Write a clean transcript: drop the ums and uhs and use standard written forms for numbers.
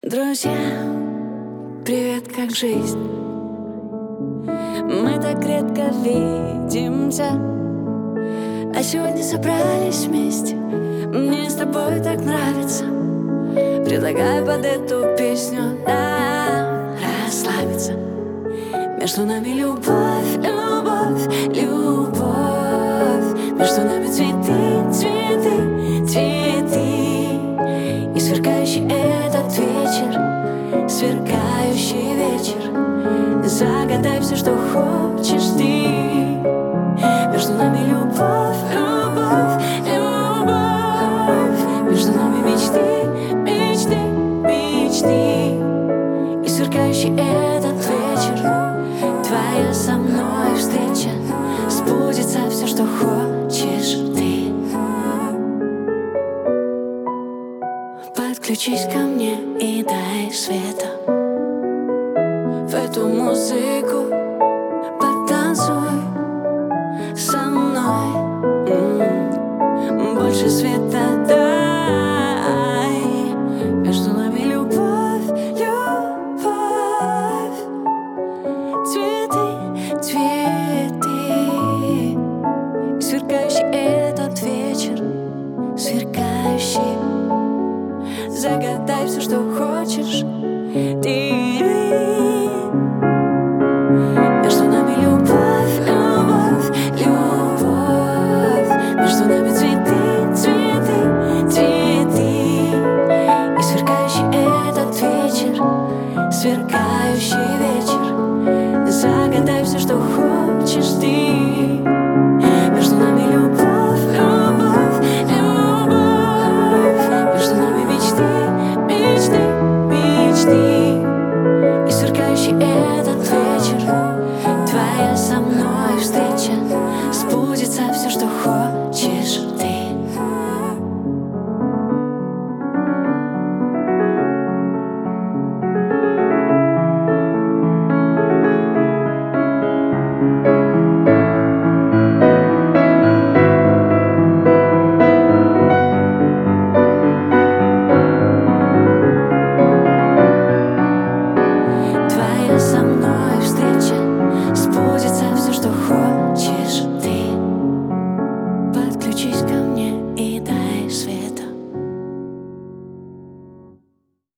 Друзья, привет, как жизнь? Мы так редко видимся, а сегодня собрались вместе. Мне с тобой так нравится. Предлагаю под эту песню нам расслабиться. Между нами любовь, любовь, любовь. Между нами цветы, цветы, цветы. И сверкающий этот вечер, сверкающий вечер. Загадай все, что хочешь ты. Между нами любовь, любовь, любовь. Между нами мечты, мечты, мечты. И сверкающий этот вечер, твоя со мной встреча. Сбудется все, что хочешь ты. Подключись ко мне и дай света в эту музыку. Потанцуй со мной, больше света дай. Между нами любовь, любовь. Цветы, цветы. И сверкающий этот вечер, сверкающий. Загадай все, что хочешь ты. Между нами любовь, любовь, любовь. Между нами цветы, цветы, цветы. И сверкающий этот вечер, сверкающий вечер. Загадай все, что хочешь ты. Между нами любовь, любовь, любовь. Между нами мечты, мечты, мечты. И сверкающий этот вечер.